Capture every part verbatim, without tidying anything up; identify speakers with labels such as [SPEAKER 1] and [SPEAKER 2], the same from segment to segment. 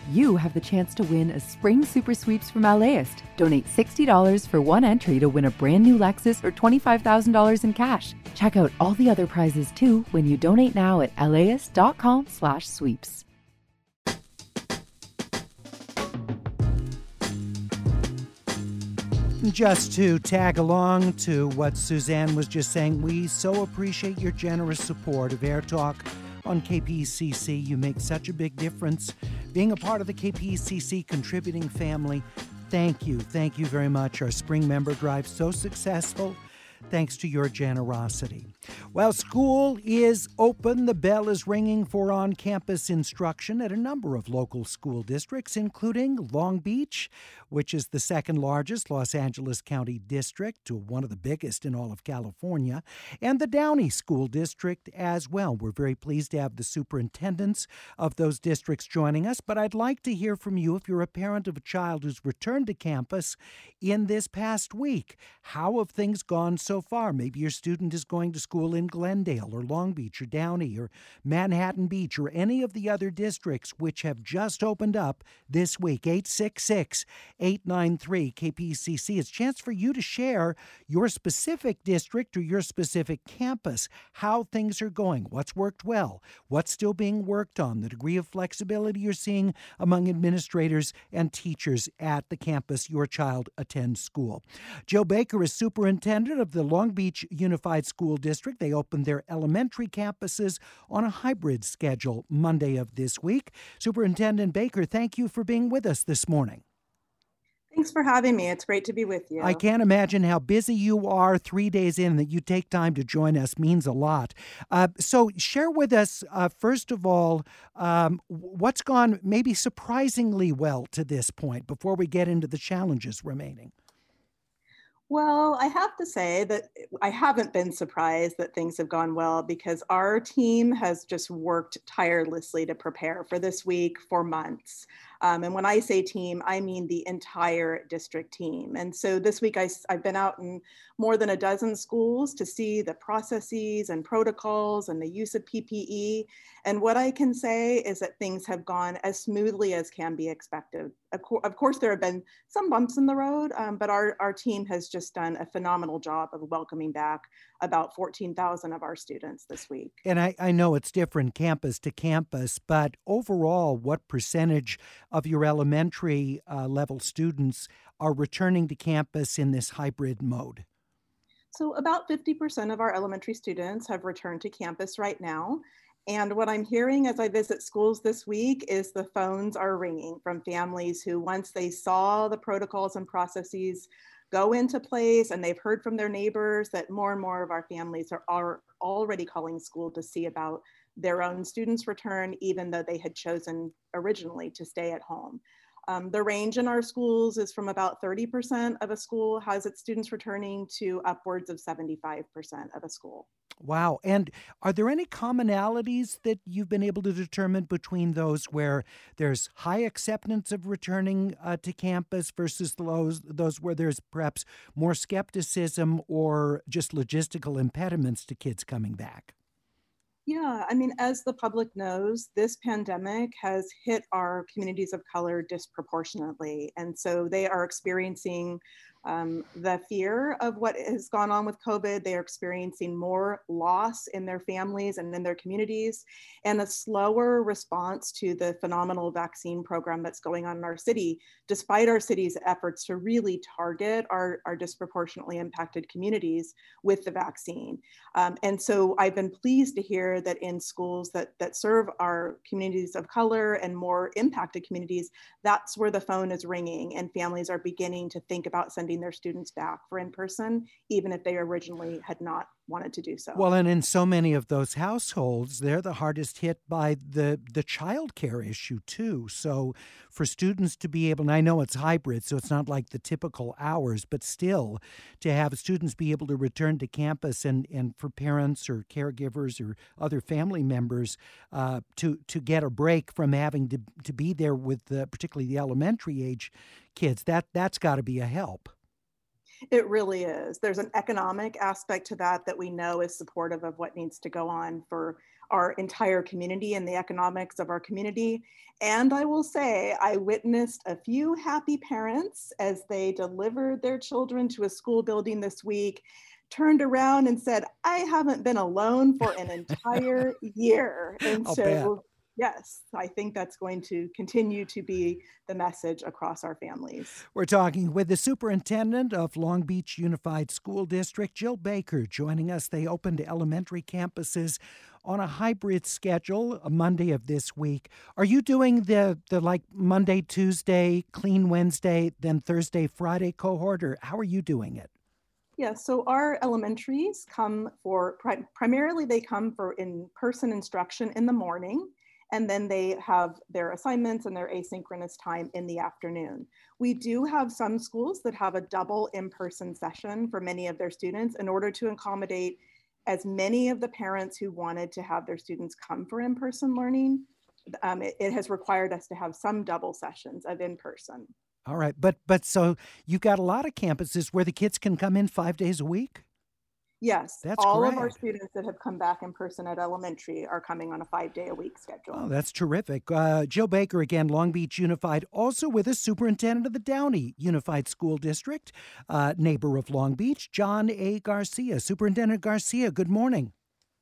[SPEAKER 1] you have the chance to win a Spring Super Sweeps from LAist. Donate sixty dollars for one entry to win a brand new Lexus or twenty-five thousand dollars in cash. Check out all the other prizes too when you donate now at laist.com slash sweeps.
[SPEAKER 2] Just to tag along to what Suzanne was just saying, we so appreciate your generous support of Air Talk on K P C C. You make such a big difference. Being a part of the K P C C contributing family, thank you. Thank you very much. Our spring member drive so successful thanks to your generosity. Well, school is open. The bell is ringing for on-campus instruction at a number of local school districts, including Long Beach, which is the second largest Los Angeles County district, one of the biggest in all of California, and the Downey School District as well. We're very pleased to have the superintendents of those districts joining us, but I'd like to hear from you if you're a parent of a child who's returned to campus in this past week. How have things gone so far? Maybe your student is going to school in Glendale or Long Beach or Downey or Manhattan Beach or any of the other districts which have just opened up this week. eight six six, eight nine three, K P C C. It's a chance for you to share your specific district or your specific campus, how things are going, what's worked well, what's still being worked on, the degree of flexibility you're seeing among administrators and teachers at the campus your child attends school. Joe Baker is superintendent of the Long Beach Unified School District. They opened their elementary campuses on a hybrid schedule Monday of this week. Superintendent Baker, thank you for being with us this morning.
[SPEAKER 3] Thanks for having me. It's great to be with you.
[SPEAKER 2] I can't imagine how busy you are three days in. That you take time to join us means a lot. Uh, so share with us, uh, first of all, um, what's gone maybe surprisingly well to this point before we get into the challenges remaining.
[SPEAKER 3] Well, I have to say that I haven't been surprised that things have gone well because our team has just worked tirelessly to prepare for this week for months. Um, and when I say team, I mean the entire district team. And so this week I, I've been out in more than a dozen schools to see the processes and protocols and the use of P P E. And what I can say is that things have gone as smoothly as can be expected. Of, co- of course, there have been some bumps in the road, um, but our, our team has just done a phenomenal job of welcoming back about fourteen thousand of our students this week.
[SPEAKER 2] And I, I know it's different campus to campus, but overall, what percentage of your elementary uh, level students are returning to campus in this hybrid mode?
[SPEAKER 3] So about fifty percent of our elementary students have returned to campus right now. And what I'm hearing as I visit schools this week is the phones are ringing from families who, once they saw the protocols and processes go into place and they've heard from their neighbors, that more and more of our families are, are already calling school to see about their own students' return, even though they had chosen originally to stay at home. Um, the range in our schools is from about thirty percent of a school has its students returning to upwards of seventy-five percent of a school.
[SPEAKER 2] Wow. And are there any commonalities that you've been able to determine between those where there's high acceptance of returning uh, to campus versus those, those where there's perhaps more skepticism or just logistical impediments to kids coming back?
[SPEAKER 3] Yeah, I mean, as the public knows, this pandemic has hit our communities of color disproportionately. And so they are experiencing um, the fear of what has gone on with COVID. They are experiencing more loss in their families and in their communities, and a slower response to the phenomenal vaccine program that's going on in our city, despite our city's efforts to really target our, our disproportionately impacted communities with the vaccine. Um, and so I've been pleased to hear that in schools that, that serve our communities of color and more impacted communities, that's where the phone is ringing and families are beginning to think about sending their students back for in-person, even if they originally had not wanted to do so.
[SPEAKER 2] Well, and in so many of those households, they're the hardest hit by the, the child care issue too. So for students to be able, and I know it's hybrid, so it's not like the typical hours, but still to have students be able to return to campus and, and for parents or caregivers or other family members uh, to, to get a break from having to, to be there with the, particularly the elementary age kids, that, that's got to be a help.
[SPEAKER 3] It really is. There's an economic aspect to that that we know is supportive of what needs to go on for our entire community and the economics of our community. And I will say, I witnessed a few happy parents as they delivered their children to a school building this week, turned around and said, I haven't been alone for an entire year. And
[SPEAKER 2] I'll
[SPEAKER 3] so,
[SPEAKER 2] bet.
[SPEAKER 3] yes, I think that's going to continue to be the message across our families.
[SPEAKER 2] We're talking with the superintendent of Long Beach Unified School District, Jill Baker, joining us. They opened elementary campuses on a hybrid schedule, a Monday of this week. Are you doing the, the like Monday, Tuesday, clean Wednesday, then Thursday, Friday cohort, or how are you doing it?
[SPEAKER 3] Yeah, so our elementaries come for, pri- primarily they come for in-person instruction in the morning, and then they have their assignments and their asynchronous time in the afternoon. We do have some schools that have a double in-person session for many of their students in order to accommodate as many of the parents who wanted to have their students come for in-person learning. Um, it, it has required us to have some double sessions of in-person.
[SPEAKER 2] All right, but but so you've got a lot of campuses where the kids can come in five days a week?
[SPEAKER 3] Yes,
[SPEAKER 2] That's
[SPEAKER 3] all
[SPEAKER 2] great.
[SPEAKER 3] of our students that have come back in person at elementary are coming on a five-day-a-week schedule.
[SPEAKER 2] Oh, that's terrific. Uh, Jill Baker, again, Long Beach Unified, also with us, superintendent of the Downey Unified School District, uh, neighbor of Long Beach, John A. Garcia. Superintendent Garcia, good morning.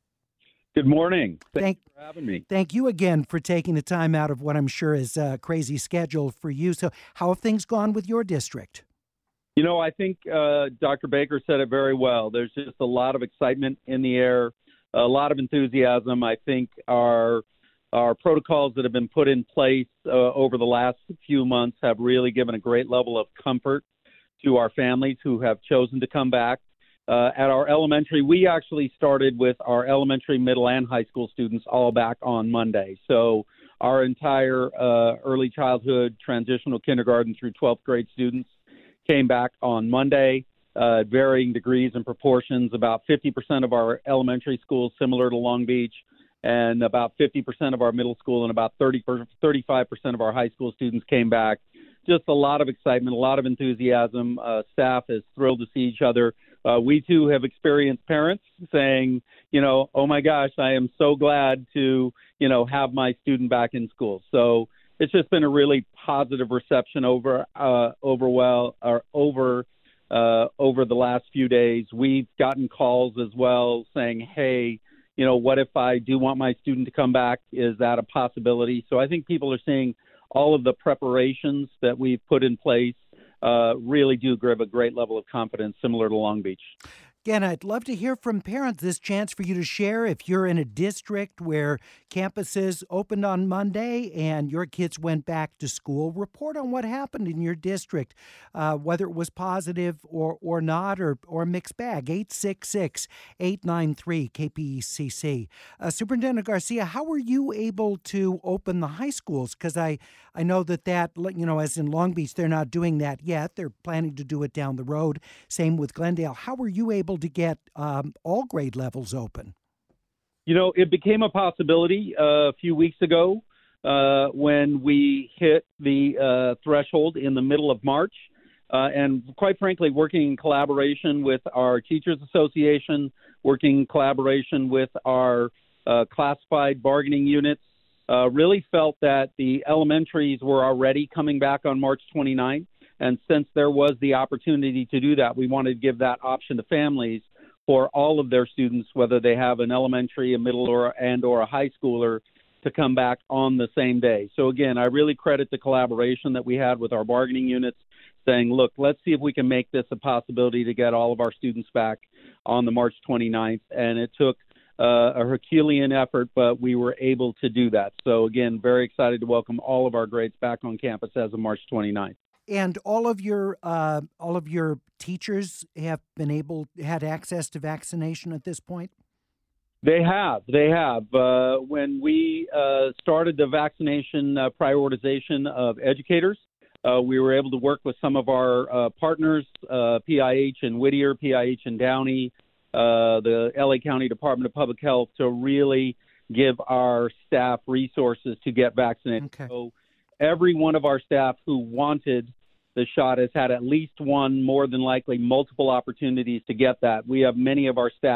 [SPEAKER 4] Good morning. Thanks
[SPEAKER 2] Thank,
[SPEAKER 4] for having me.
[SPEAKER 2] Thank you again for taking the time out of what I'm sure is a crazy schedule for you. So how have things gone with your district?
[SPEAKER 4] You know, I think uh, Doctor Baker said it very well. There's just a lot of excitement in the air, a lot of enthusiasm. I think our our protocols that have been put in place uh, over the last few months have really given a great level of comfort to our families who have chosen to come back. Uh, at our elementary, we actually started with our elementary, middle, and high school students all back on Monday. So our entire uh, early childhood, transitional kindergarten through twelfth grade students came back on Monday, uh, varying degrees and proportions. About fifty percent of our elementary schools, similar to Long Beach, and about fifty percent of our middle school and about thirty, thirty-five percent of our high school students came back. Just a lot of excitement, a lot of enthusiasm. Uh, staff is thrilled to see each other. Uh, we, too, have experienced parents saying, you know, oh, my gosh, I am so glad to, you know, have my student back in school. So it's just been a really positive reception over uh, over well or over uh, over the last few days. We've gotten calls as well saying, hey, you know, what if I do want my student to come back? Is that a possibility? So I think people are seeing all of the preparations that we've put in place uh, really do give a great level of confidence, similar to Long Beach.
[SPEAKER 2] Again, I'd love to hear from parents. This chance for you to share if you're in a district where campuses opened on Monday and your kids went back to school. Report on what happened in your district, uh, whether it was positive or, or not, or, or a mixed bag. eight six six, eight nine three, K P E C C. Uh, Superintendent Garcia, how were you able to open the high schools? Because I, I know that that, you know, as in Long Beach, they're not doing that yet. They're planning to do it down the road. Same with Glendale. How were you able to get um, all grade levels open?
[SPEAKER 4] You know, it became a possibility uh, a few weeks ago uh, when we hit the uh, threshold in the middle of March. Uh, and quite frankly, working in collaboration with our Teachers Association, working in collaboration with our uh, classified bargaining units, uh, really felt that the elementaries were already coming back on March twenty-ninth. And since there was the opportunity to do that, we wanted to give that option to families for all of their students, whether they have an elementary, a middle, or and or a high schooler, to come back on the same day. So again, I really credit the collaboration that we had with our bargaining units, saying, look, let's see if we can make this a possibility to get all of our students back on the March twenty-ninth. And it took uh, a Herculean effort, but we were able to do that. So again, very excited to welcome all of our grades back on campus as of March twenty-ninth.
[SPEAKER 2] And all of your uh, all of your teachers have been able had access to vaccination at this point?
[SPEAKER 4] They have. They have. Uh, when we uh, started the vaccination uh, prioritization of educators, uh, we were able to work with some of our uh, partners, uh, P I H in Whittier, P I H in Downey, uh, the L A County Department of Public Health, to really give our staff resources to get vaccinated.
[SPEAKER 2] Okay.
[SPEAKER 4] So every one of our staff who wanted the shot has had at least one, more than likely multiple opportunities to get that. We have many of our staff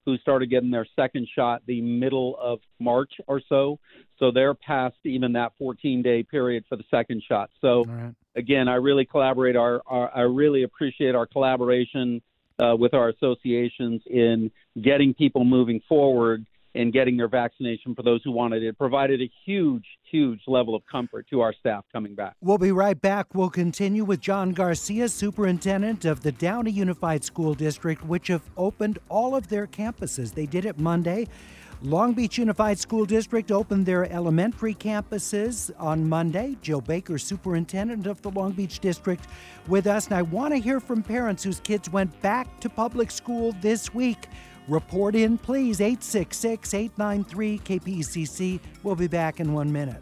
[SPEAKER 4] who started getting their second shot the middle of March or so. So they're past even that fourteen-day period for the second shot. So, right. Again, I really collaborate. Our, our I really appreciate our collaboration uh, with our associations in getting people moving forward and getting their vaccination for those who wanted it. It provided a huge, huge level of comfort to our staff coming back.
[SPEAKER 2] We'll be right back. We'll continue with John Garcia, superintendent of the Downey Unified School District, which have opened all of their campuses. They did it Monday. Long Beach Unified School District opened their elementary campuses on Monday. Jill Baker, superintendent of the Long Beach District, with us. And I want to hear from parents whose kids went back to public school this week. Report in, please, eight six six, eight nine three, K P C C. We'll be back in one minute.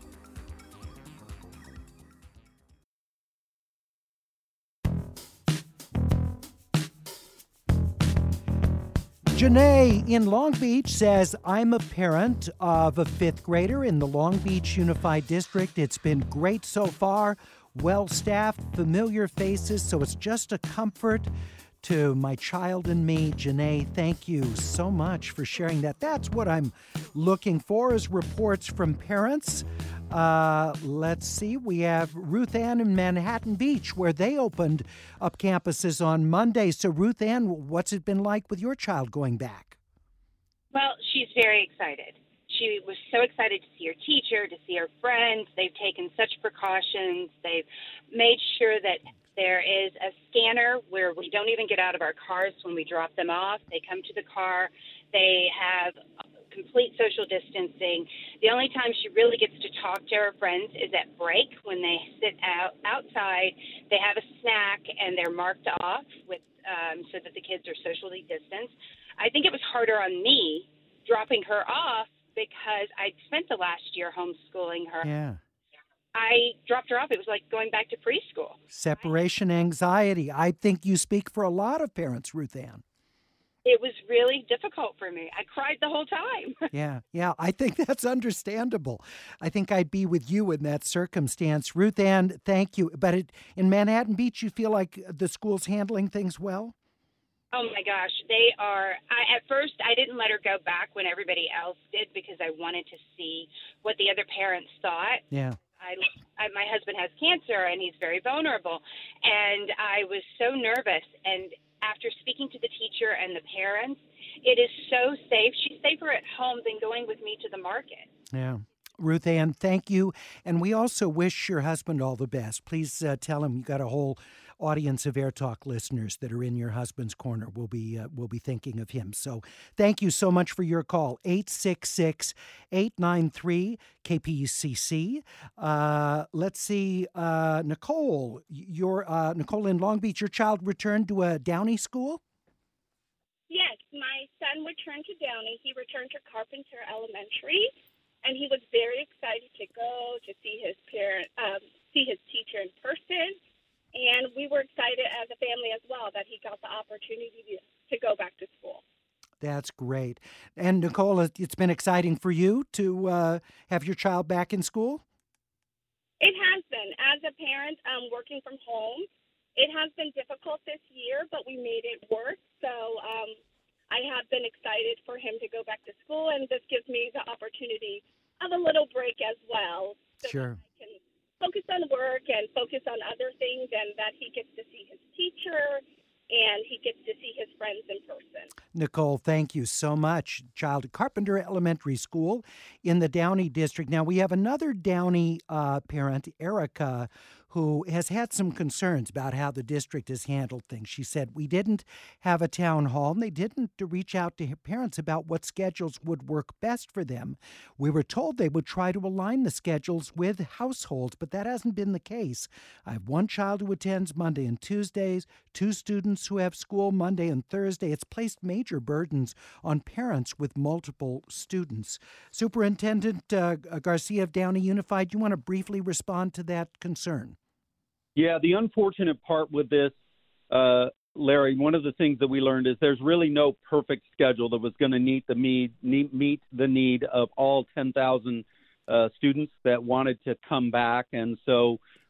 [SPEAKER 2] Janae in Long Beach says, I'm a parent of a fifth grader in the Long Beach Unified District. It's been great so far, well-staffed, familiar faces, so it's just a comfort to my child and me. Janae, thank you so much for sharing that. That's what I'm looking for, is reports from parents. Uh, let's see. We have Ruth Ann in Manhattan Beach, where they opened up campuses on Monday. So, Ruth Ann, what's it been like with your child going back?
[SPEAKER 5] Well, she's very excited. She was so excited to see her teacher, to see her friends. They've taken such precautions. They've made sure that there is a scanner where we don't even get out of our cars when we drop them off. They come to the car. They have complete social distancing. The only time she really gets to talk to her friends is at break when they sit out outside. They have a snack and they're marked off with um, so that the kids are socially distanced. I think it was harder on me dropping her off because I'd spent the last year homeschooling her.
[SPEAKER 2] Yeah.
[SPEAKER 5] I dropped her off. It was like going back to preschool.
[SPEAKER 2] Separation anxiety. I think you speak for a lot of parents, Ruth Ann.
[SPEAKER 5] It was really difficult for me. I cried the whole time.
[SPEAKER 2] yeah, yeah. I think that's understandable. I think I'd be with you in that circumstance. Ruth Ann, thank you. But it, in Manhattan Beach, you feel like the school's handling things well?
[SPEAKER 5] Oh, my gosh. They are. I, at first, I didn't let her go back when everybody else did because I wanted to see what the other parents thought.
[SPEAKER 2] Yeah.
[SPEAKER 5] I, I, my husband has cancer, and he's very vulnerable. And I was so nervous. And after speaking to the teacher and the parents, it is so safe. She's safer at home than going with me to the market.
[SPEAKER 2] Yeah. Ruth Ann, thank you. And we also wish your husband all the best. Please uh, tell him you got a whole audience of Air Talk listeners that are in your husband's corner. We'll be uh, we'll be thinking of him. So thank you so much for your call. eight six six, eight nine three, K P C C. Uh, let's see. Uh, Nicole, your uh, Nicole in Long Beach, your child returned to a Downey school?
[SPEAKER 6] Yes, my son returned to Downey. He returned to Carpenter Elementary, and he was very excited to go to see his parent, um, see his teacher in person. And we were excited as a family as well that he got the opportunity to, to go back to school.
[SPEAKER 2] That's great. And Nicole, it's been exciting for you to uh, have your child back in school?
[SPEAKER 6] It has been. As a parent um, working from home, it has been difficult this year, but we made it work. So um, I have been excited for him to go back to school, and this gives me the opportunity of a little break as well. So
[SPEAKER 2] sure.
[SPEAKER 6] I can focus on work and focus on other things, and that he gets to see his teacher and he gets to see his friends in person.
[SPEAKER 2] Nicole, thank you so much. Child at Carpenter Elementary School in the Downey District. Now, we have another Downey uh, parent, Erica, who has had some concerns about how the district has handled things. She said, we didn't have a town hall, and they didn't reach out to parents about what schedules would work best for them. We were told they would try to align the schedules with households, but that hasn't been the case. I have one child who attends Monday and Tuesdays, two students who have school Monday and Thursday. It's placed major burdens on parents with multiple students. Superintendent uh, Garcia of Downey Unified, you want to briefly respond to that concern?
[SPEAKER 4] Yeah, the unfortunate part with this, uh, Larry, one of the things that we learned is there's really no perfect schedule that was going to meet the need, meet the need of all ten thousand uh, students that wanted to come back. And so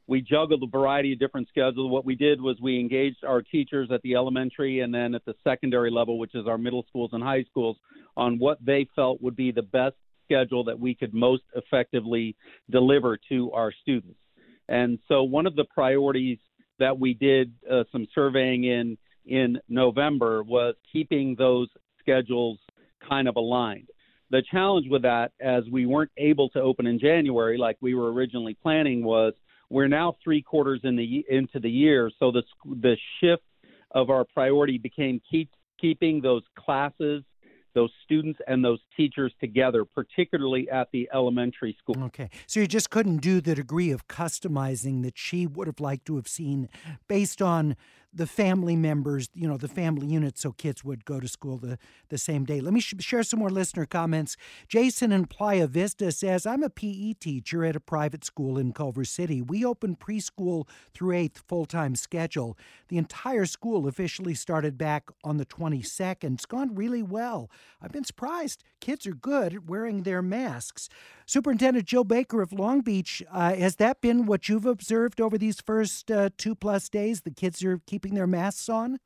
[SPEAKER 4] we juggled a variety of different schedules. What we did was we engaged our teachers at the elementary and then at the secondary level, which is our middle schools and high schools, on what they felt would be the best schedule that we could most effectively deliver to our students. And so one of the priorities that we did uh, some surveying in in November was keeping those schedules kind of aligned. The challenge with that, as we weren't able to open in January like we were originally planning, was we're now three quarters in the into the year, so the the shift of our priority became keep, keeping those classes, those students, and those teachers together, particularly at the elementary school.
[SPEAKER 2] Okay, so you just couldn't do the degree of customizing that she would have liked to have seen based on the family members, you know, the family unit, so kids would go to school the, the same day. Let me sh- share some more listener comments. Jason in Playa Vista says, I'm a P E teacher at a private school in Culver City. We open preschool through eighth full-time schedule. The entire school officially started back on the twenty-second. It's gone really well. I've been surprised. Kids are good at wearing their masks. Superintendent Jill Baker of Long Beach, uh, has that been what you've observed over these first uh, two-plus days? The kids are keeping their masks on?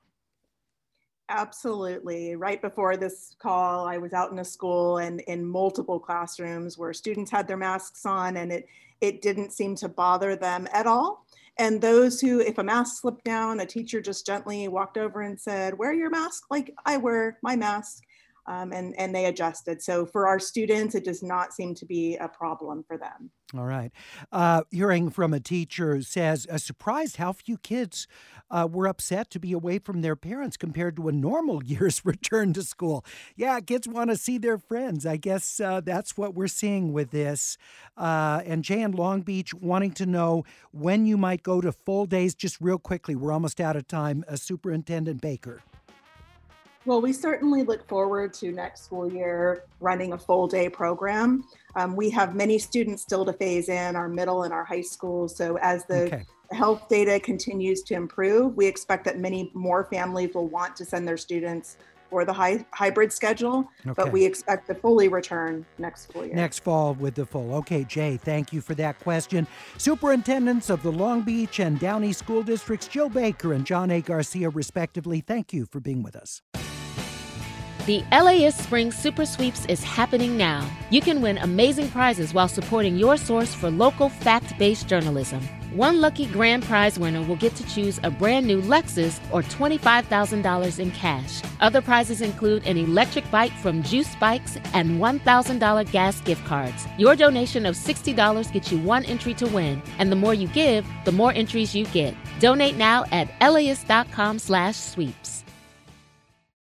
[SPEAKER 3] Absolutely. Right before this call, I was out in a school and in multiple classrooms where students had their masks on, and it, it didn't seem to bother them at all. And those who, if a mask slipped down, a teacher just gently walked over and said, wear your mask like I wear my mask. Um, and, and they adjusted. So for our students, it does not seem to be a problem for them.
[SPEAKER 2] All right. Uh, hearing from a teacher who says, uh, surprised how few kids uh, were upset to be away from their parents compared to a normal year's return to school. Yeah, kids want to see their friends. I guess uh, that's what we're seeing with this. Uh, and Jay in Long Beach wanting to know when you might go to full days. Just real quickly, we're almost out of time. Uh, Superintendent Baker.
[SPEAKER 3] Well, we certainly look forward to next school year running a full day program. Um, we have many students still to phase in, our middle and our high schools. So as the okay. health data continues to improve, we expect that many more families will want to send their students for the high, hybrid schedule, okay. but we expect to fully return next school year.
[SPEAKER 2] Next fall with the full. Okay, Jay, thank you for that question. Superintendents of the Long Beach and Downey School Districts, Jill Baker and John A. Garcia, respectively, thank you for being with us.
[SPEAKER 7] The L A ist Spring Super Sweeps is happening now. You can win amazing prizes while supporting your source for local fact-based journalism. One lucky grand prize winner will get to choose a brand new Lexus or twenty-five thousand dollars in cash. Other prizes include an electric bike from Juice Bikes and one thousand dollars gas gift cards. Your donation of sixty dollars gets you one entry to win, and the more you give, the more entries you get. Donate now at laist.com slash sweeps.